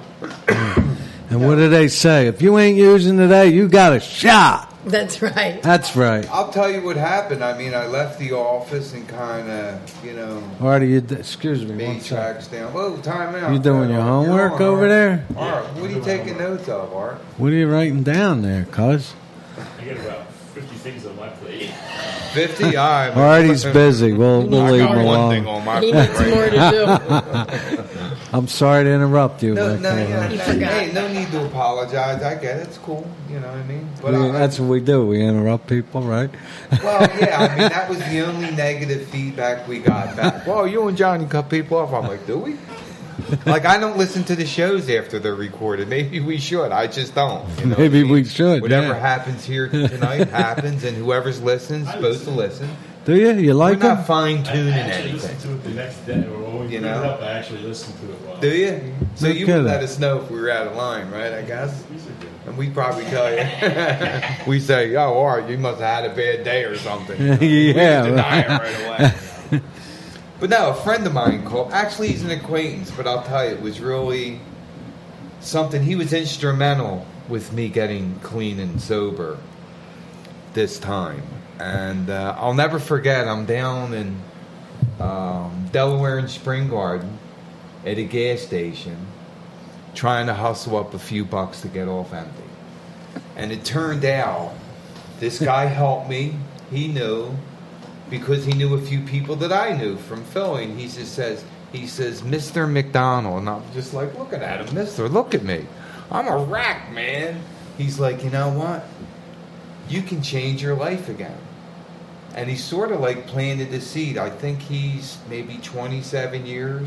And what do they say? If you ain't using today, you got a shot. That's right. That's right. I'll tell you what happened. I mean, I left the office and kind of, you know, Artie, you, d- excuse me one made second. tracks down. Whoa, time out. You doing your You're homework on, over Art. there? Art, what are you taking notes of, Art? What are you writing down there, cuz? I got about fifty things on my plate. fifty? All right. Artie's busy. We'll, we'll I leave got him one thing alone. on my He plate needs right more now. to do. I'm sorry to interrupt you. No, but, no, uh, yeah, He no, forgot. hey, no need to apologize. I get it. It's cool. You know what I mean? But we- I, that's what we do. We interrupt people, right? well, yeah. I mean, that was the only negative feedback we got back. Well, you and Johnny cut people off. I'm like, do we? Like, I don't listen to the shows after they're recorded. Maybe we should. I just don't. You know what Maybe I mean? we should, Whatever yeah. happens here tonight happens, and whoever's listening is supposed to listen. Do you? You like We're not them? fine I tuning actually listened anything. to it the next day. Or when we You put know? it up, I actually listened to it. While Do you? So No you kidding. would let us know if we were out of line, right? I guess. These are good. And we probably tell you, we say, oh, Art, you must have had a bad day or something. You know? We Yeah. just deny it right away. You know? But no, a friend of mine called. Actually, he's an acquaintance, but I'll tell you, it was really something. He was instrumental with me getting clean and sober this time. And uh, I'll never forget, I'm down in um, Delaware and Spring Garden at a gas station trying to hustle up a few bucks to get off empty. And it turned out this guy helped me. He knew, because he knew a few people that I knew from Philly. And he just says, he says, Mister McDonald. And I'm just like looking at him, Mister, look at me. I'm a wreck, man. He's like, you know what? You can change your life again. And he sort of like planted the seed. I think he's maybe twenty-seven years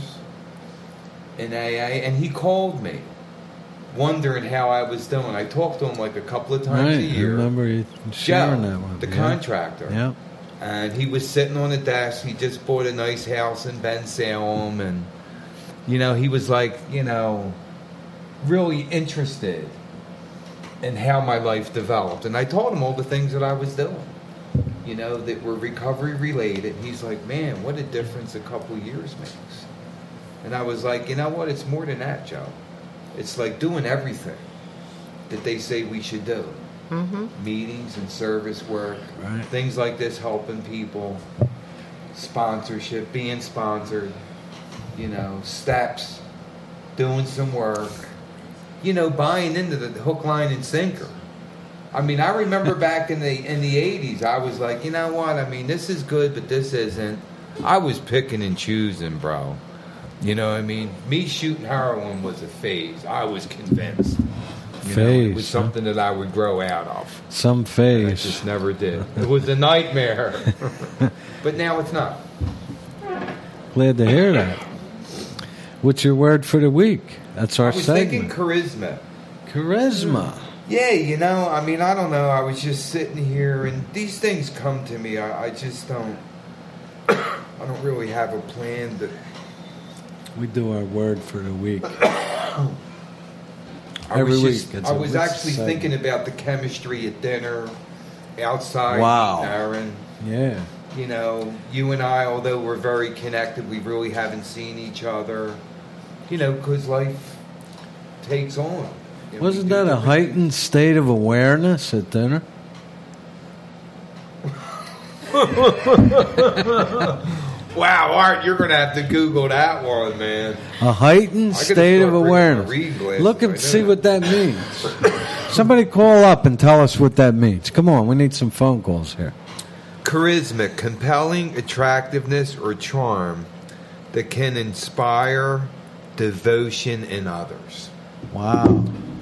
in A A. And he called me, wondering how I was doing. I talked to him like a couple of times Right. a year. I remember you sharing Joe, that one. the Yeah. contractor. Yeah. And he was sitting on the desk. He just bought a nice house in Ben Salem. And, you know, he was like, you know, really interested in how my life developed. And I told him all the things that I was doing, you know, that were recovery related. He's like, man, what a difference a couple of years makes. And I was like, you know what? It's more than that, Joe. It's like doing everything that they say we should do. Mm-hmm. Meetings and service work, Right. things like this, helping people, sponsorship, being sponsored, you know, steps, doing some work, you know, buying into the hook, line, and sinker. I mean, I remember back in the in the eighties, I was like, you know what? I mean, this is good, but this isn't. I was picking and choosing, bro. You know what I mean? Me shooting heroin was a phase. I was convinced. You know, it was Phase, huh? something that I would grow out of. Some I phase. just never did. It was a nightmare. But now it's not. Glad to hear that. What's your word for the week? That's our I was segment. thinking charisma. Charisma. Yeah, you know, I mean, I don't know. I was just sitting here, and these things come to me. I, I just don't. I don't really have a plan. That We do our word for the week. I Every was week. just, It's I a was week's actually segment. thinking about the chemistry at dinner, outside. Wow. Aaron. Yeah. You know, you and I, although we're very connected, we really haven't seen each other. You know, because life takes on. You know, Wasn't we do that a different heightened state of awareness at dinner? Wow, Art, you're going to have to Google that one, man. A heightened I gotta state start of bringing my awareness. reading glasses Look and right see now. what that means. Somebody call up and tell us what that means. Come on, we need some phone calls here. Charisma, compelling attractiveness or charm that can inspire devotion in others. Wow.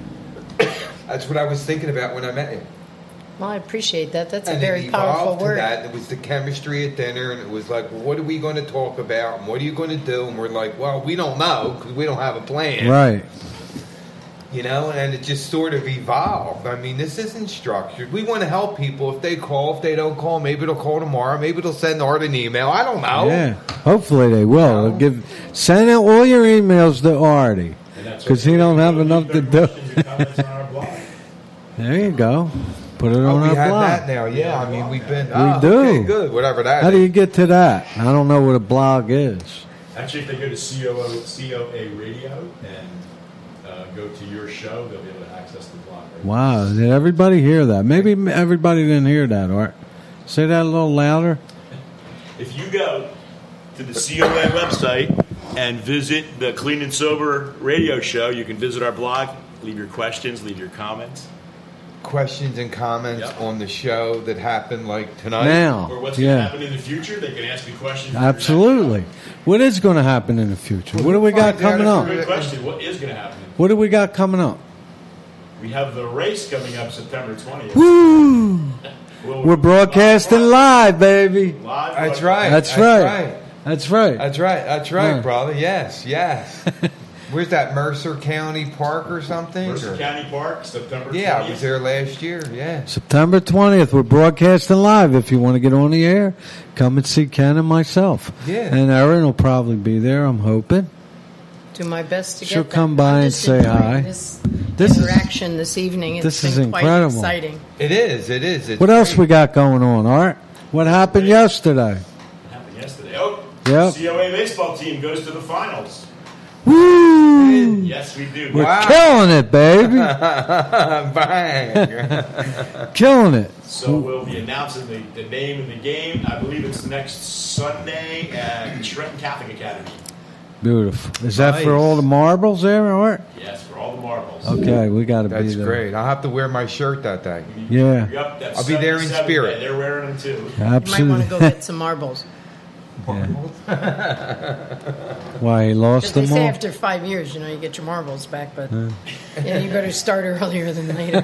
That's what I was thinking about when I met him. Well, I appreciate that. That's a And very it powerful evolved to word. that. It was the chemistry at dinner, and it was like, well, what are we going to talk about, and what are you going to do? And we're like, well, we don't know because we don't have a plan. Right. You know, and it just sort of evolved. I mean, this isn't structured. We want to help people. If they call, if they don't call, maybe they'll call tomorrow. Maybe they'll send Art an email. I don't know. Yeah. Hopefully they will. No. They'll give send out all your emails to Artie And that's because okay. he don't have Leave enough their to do. questions and comments on our blog. There you go. Put it Oh, on we our have blog. that now. Yeah, I mean, we've been. We oh, do. Okay, good. Whatever that How do is. you get to that? I don't know what a blog is. Actually, if they go to C O O, C O A Radio and uh, go to your show, they'll be able to access the blog. Right? Wow. Did everybody hear that? Maybe everybody didn't hear that, Art. Say that a little louder. If you go to the C O A website and visit the Clean and Sober radio show, you can visit our blog, leave your questions, leave your comments. Questions and comments Yep. on the show that happened like tonight. Now. Or what's going to Yeah. happen in the future, they can ask me questions. for your next Absolutely. show. What is going to happen in the future? What do we got Find out coming if up? we're- Good question. What is going to happen? What do we got coming up? We have the race coming up September twentieth. Woo! We'll- We're broadcasting live, baby. Live That's broadcast. right. That's That's right. right. That's right. That's right. That's right, Yeah. brother. Yes, yes. Where's that, Mercer County Park or something? Mercer Or- County Park, September twentieth. Yeah, I was there last year. Yeah. September twentieth, we're broadcasting live. If you want to get on the air, come and see Ken and myself. Yeah. And Erin will probably be there, I'm hoping. Do my best to get She'll that. come by I'm and just say enjoying hi. This, This is- interaction this evening. It's this been is quite incredible. exciting. It is. It is. It's What else great. we got going on, Art? What happened yesterday? Happened yesterday. Oh, Yep. C O A baseball team goes to the finals. Woo! Yes, we do. We're Wow. killing it, baby. Bang. Killing it. So we'll be announcing the, the name of the game. I believe it's next Sunday at Trenton Catholic Academy. Beautiful. Is that for Nice. all the marbles there, Art? Yes, for all the marbles. Okay, we got to be That's there. great. I'll have to wear my shirt that day. Yeah, Yep, that's I'll be there in seventy-seven. spirit. Yeah, they're wearing them too. You might want absolutely. to go get some marbles. Why, he lost Because they them say all? after five years, you know, you get your marbles back, but yeah, you better start earlier than later.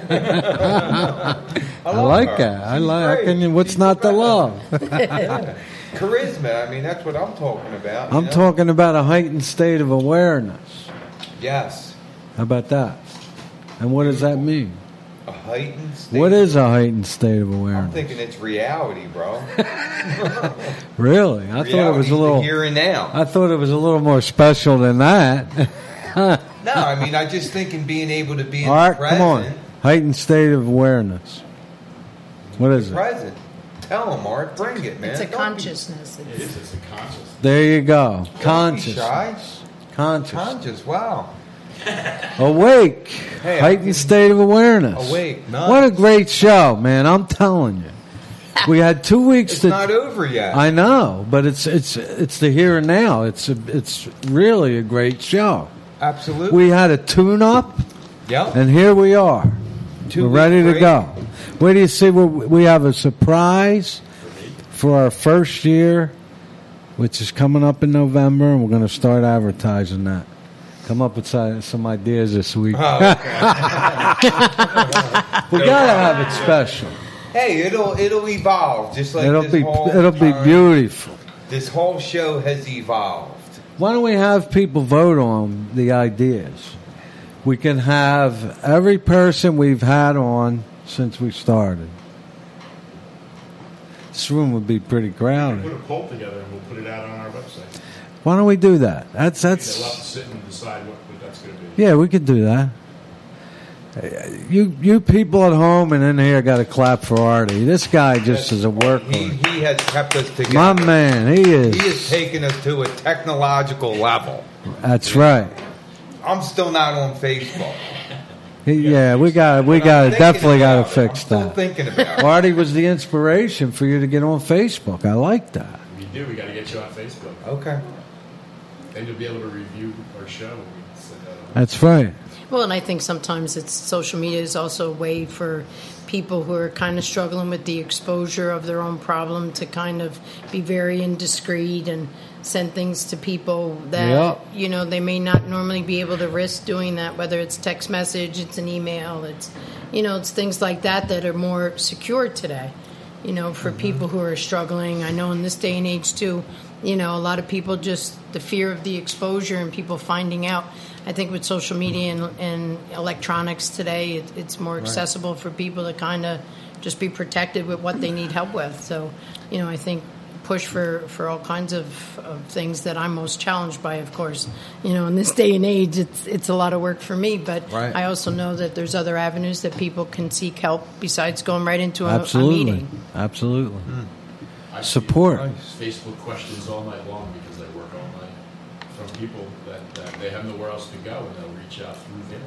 I like her. that. I She's like. How great. can you, what's She's not to great. love? Charisma. I mean, that's what I'm talking about. you I'm know? talking about a heightened state of awareness. Yes. How about that? And what does that mean? A heightened state. What is a heightened state of I'm awareness? thinking it's reality, bro. Really? I thought it was Reality's a the little. here and now. I thought it was a little more special than that. No, I mean, I just thinking being able to be in Art, the present. come on. Heightened state of awareness. What is it? Present. Tell them, Art. Bring it, man. It's a Don't be- consciousness. It It's, is. It's a conscious. There you go. don't be Conscious. shy. Conscious. Conscious. Wow. Awake. Hey, Heightened I'm- state of awareness. Awake. Nice. What a great show, man. I'm telling you. We had two weeks It's to. not over yet. I know, but it's it's it's the here and now. It's a, it's really a great show. Absolutely. We had a tune up, Yep. and here we are. Two We're ready week to break. go. Where do you see? We we have a surprise for our first year, which is coming up in November, and we're going to start advertising that. Come up with some some ideas this week. Oh, We got to have it special. Hey, it'll it'll evolve just like It'll this be whole it'll be time. beautiful. This whole show has evolved. Why don't we have people vote on the ideas? We can have every person we've had on since we started. This room would be pretty Put crowded. a poll together and we'll put it out on our website. Why don't we do that? That's They'll have to that's sit and decide what, what that's going to be. yeah, we could do that. You you people at home and in here got to clap for Artie. This guy just is a He worker. he has kept us together. My man, he He is. has taken us to a technological level. That's right. I'm still not on Facebook. He, yeah, we got we But I'm got thinking definitely got to about it. fix I'm still that. thinking about it. Artie was the inspiration for you to get on Facebook. I like that. We do. We got to get you on Facebook. Okay. Then you'll be able to review our show. When we send that out. That's right. well, and I think sometimes it's social media is also a way for people who are kind of struggling with the exposure of their own problem to kind of be very indiscreet and send things to people that Yep. you know they may not normally be able to risk doing that, whether it's text message, it's an email, it's you know it's things like that that are more secure today, you know for people who are struggling. I know in this day and age too, you know a lot of people just the fear of the exposure and people finding out. I think with social media and, and electronics today, it, it's more accessible for people to kind of just be protected with what they need help with. So, you know, I think push for, for all kinds of, of things that I'm most challenged by, of course. You know, in this day and age, it's it's a lot of work for me, but Right. I also know that there's other avenues that people can seek help besides going right into a, a Absolutely. meeting. Absolutely. I see Support. Facebook questions all night long because I work all night from people that, that they have nowhere else to go and they'll reach out through there.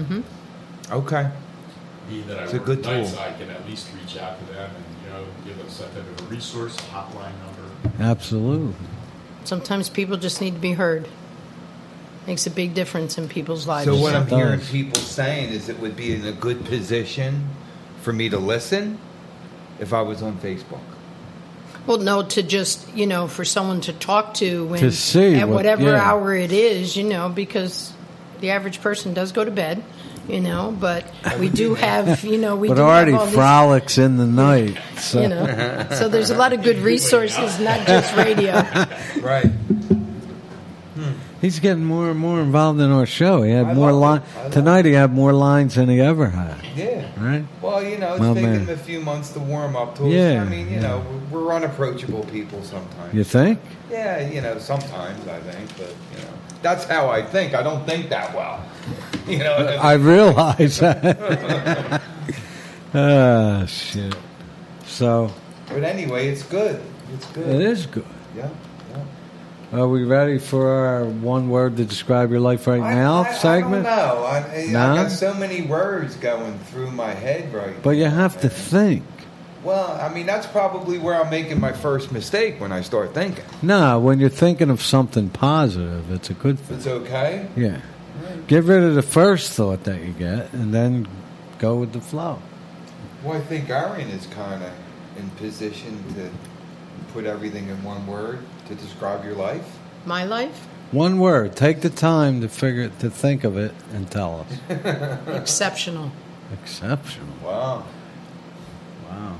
Okay. Me that I It's a work good nights, tool. I can at least reach out to them and you know give them some type of a resource, a hotline number. Absolutely. Sometimes people just need to be heard. Makes a big difference in people's lives. So what It I'm hearing does. people saying is it would be in a good position for me to listen if I was on Facebook. Well, no, to just, you know, for someone to talk to when, To see at what- whatever yeah. hour it is, you know, because the average person does go to bed, you know, but we do have, you know, we But do Artie have all these, frolics in the night. So. you know. So there's a lot of good resources, not just radio. Right. He's getting more and more involved in our show. He had I more love lines it. I love tonight. He had more lines than he ever had. Yeah. right? Well, you know, it's My taken man. them a few months to warm up to us. Yeah, I mean, you yeah. know, we're we're unapproachable people sometimes. You think? Yeah, you know, sometimes I think, but you know, that's how I think. I don't think that well. You know, I realize that. Ah, shit. So, but anyway, it's good. It's good. it is good. Yeah. yeah. Are we ready for our one word to describe your life right I- now I, segment? I don't know. I, I, No? I got so many words going through my head right But you now, have to man. think. Well, I mean, that's probably where I'm making my first mistake when I start thinking. No, when you're thinking of something positive, it's a good thing. It's okay. Yeah. Get rid of the first thought that you get and then go with the flow. Well, I think Aaron is kind of in position to put everything in one word to describe your life. My life? One word. Take the time to figure to think of it and tell us. Exceptional. Exceptional. Wow. Wow.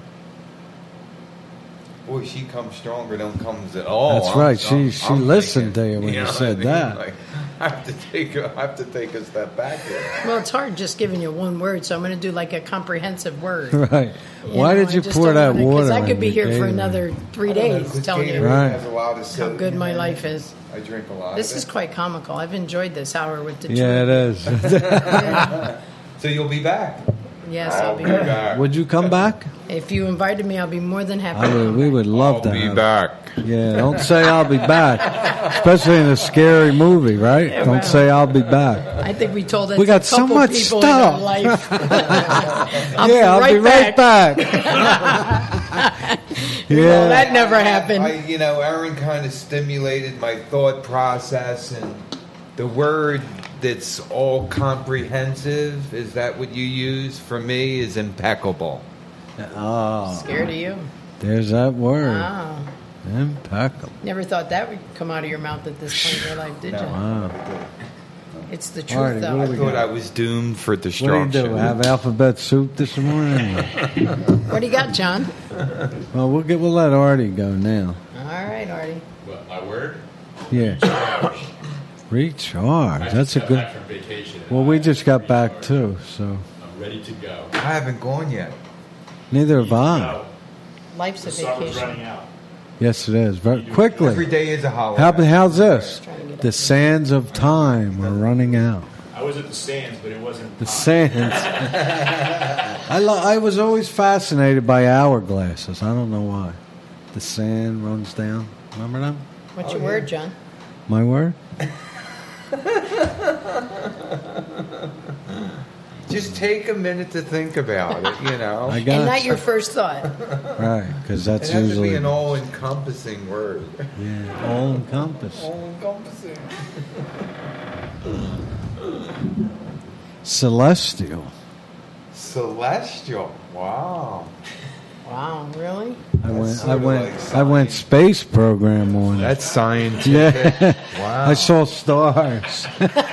Boy, she comes stronger than comes at all. That's I'm- right. She I'm- she I'm listened thinking, to you when you, know what said I mean? that. Like, I have to take a, I have to take a step back here. Well, it's hard just giving you one word, so I'm going to do like a comprehensive word. Right. You Why know, did I you just pour don't that wanna- water? I could on be your here for Gatorade? another three I don't know, days 'cause telling you Gatorade Right. has a lot of how sodium good my in it. life is. I drink a lot. This of is it. quite comical. I've enjoyed this hour with the Yeah, it truth. is. Yeah. So you'll be back. Yes, I'll I'll be be back. back. Would you come back? If you invited me, I'll be more than happy. I to would, come we back. would love I'll to be have. back. Yeah, don't say I'll be back, especially in a scary movie, right? Yeah, Don't well. say I'll be back. I think we told that We to got a so couple much people stuff. in our life. I'll yeah, I'll be right back. Well, yeah, that never happened. I, you know, Aaron kind of stimulated my thought process, and the word that's all comprehensive, is that what you use? For me, is impeccable. oh, Scared of you. there's that word, Wow. impeccable. Never thought that would come out of your mouth at this point in your life, did you? Wow. It's the All truth, right, though. what I do we thought got? I was doomed for What do you destruction. do? Have alphabet soup this morning? What do you got, John? well, we'll get we'll let Artie go now. All right, Artie. What, my word? Yeah, recharge. I That's just a got good. back from vacation. and Well, we I just got back recharged. too, so I'm ready to go. I haven't gone yet. neither have I. No, Life's the a summer's vacation. running out. Yes, it is. Very Every quickly. day is a holiday. How, how's this? Trying to get The up. sands of time are running out. I was at the sands, but it wasn't. The hot. sands. I lo- I was always fascinated by hourglasses. I don't know why. The sand runs down. Remember them? What's Oh, your yeah. word, John? My word? Just take a minute to think about it, you know. I And got not your first thought. right because It that's has to usually be an all-encompassing word. yeah, all encompassed. All-encompassing. Celestial. Celestial. Wow. Wow, really? I That's went. sort I of went. like I went science. space program on it. That's scientific. Yeah. Wow. I saw stars.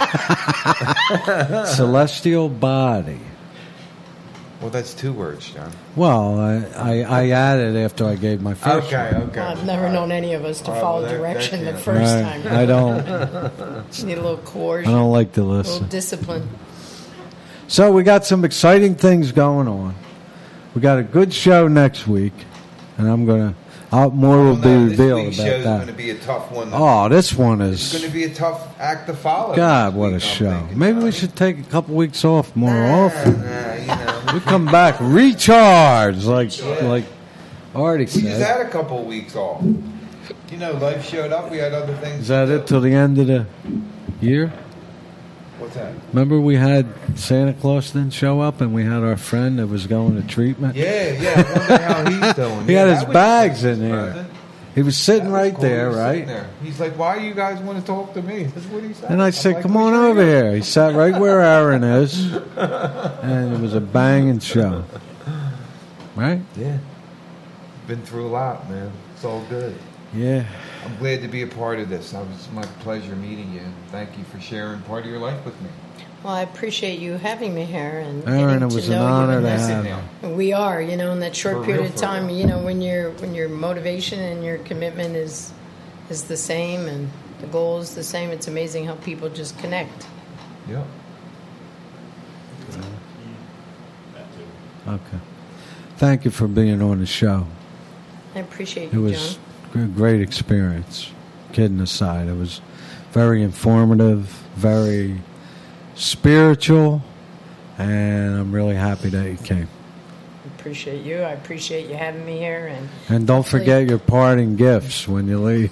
Celestial body. Well, that's two words, John. Well, I, I, I added after I gave my first Okay, one. okay. Well, I've never known any of us to All right, follow well, that- direction that the can't- first Right. time. I don't. Just need a little I coercion, don't like to a little listen. discipline. So we got some exciting things going on. We got a good show next week, and I'm gonna. I'll, more will be No, this revealed week's about show's going to that. be a tough one. Oh, this one It's going is. to be a tough act to follow. God, this what a week, I'm show! thinking, Maybe we Johnny. should take a couple weeks off more Nah, often. nah, you know. We come back recharged, like like Artie We just said. had a couple of weeks off. You know, life showed up. We had other things. Is that to it do. till the end of the year? What's that? Remember we had Santa Claus didn't show up, and we had our friend that was going to treatment. Yeah, yeah. I wonder how he's doing. He Yeah, had that his was bags Christmas in there. present. He was sitting That was right cool. there, He was right? sitting there. He's like, "Why do you guys want to talk to me?" That's what he said. And I I'm said, like, "Come "Well, on sure over you here." He sat right where Aaron is, and it was a banging show. Right? Yeah. Been through a lot, man. It's all good. Yeah. I'm glad to be a part of this. It was my pleasure meeting you. Thank you for sharing part of your life with me. Well, I appreciate you having me here and Aaron, getting it was to an know honor you. to And have now. you. we are, you know, in that short For period real, of for time, real. you know, when your when your motivation and your commitment is is the same and the goal is the same, it's amazing how people just connect. Yep. That too. Okay. Thank you for being on the show. I appreciate It you, was John. a great experience. Kidding aside, it was very informative, very spiritual, and I'm really happy that you came. I appreciate you. I appreciate you having me here. And And don't hopefully- forget your parting gifts when you leave.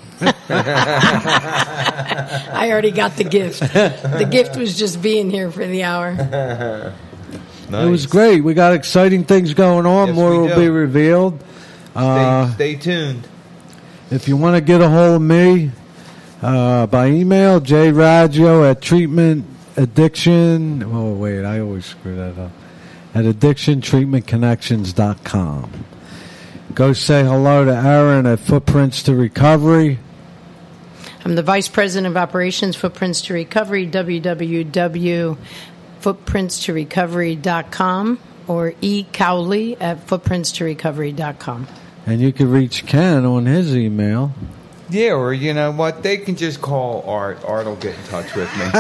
I already got the gift. The gift was just being here for the hour. Nice. It was great. We got exciting things going on. Yes, More we will do. be revealed. Uh, Stay, stay tuned. If you want to get a hold of me uh, by email, jraggio at treatment addiction. Oh, wait, I always screw that up. At addiction treatment connections dot com. Go say hello to Aaron at Footprints to Recovery. I'm the Vice President of Operations, Footprints to Recovery, w w w dot footprints to recovery dot com or E. Cowley at footprints to recovery dot com. And you can reach Ken on his email. Yeah, or you know what? They can just call Art. Art will get in touch with me. All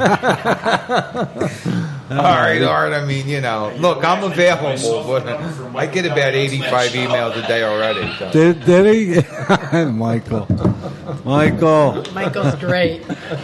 right, Art. I mean, you know, look, I'm available, but I get about eighty-five emails a day already. So. Did, did he? Michael. Michael. Michael's great.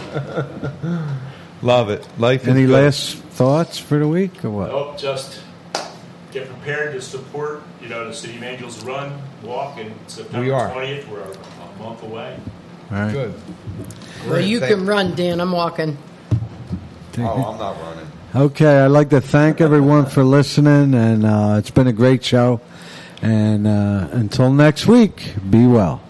Love it. Life is Any good. last thoughts for the week or what? Nope, just get prepared to support, you know, the City of Angels run, walk, and We September are. twentieth. We're a month away. All right. Good. Well, you Thank- can run, Dan. I'm walking. Oh, I'm not running. Okay, I'd like to thank everyone for listening, and uh, it's been a great show. And uh, until next week, be well.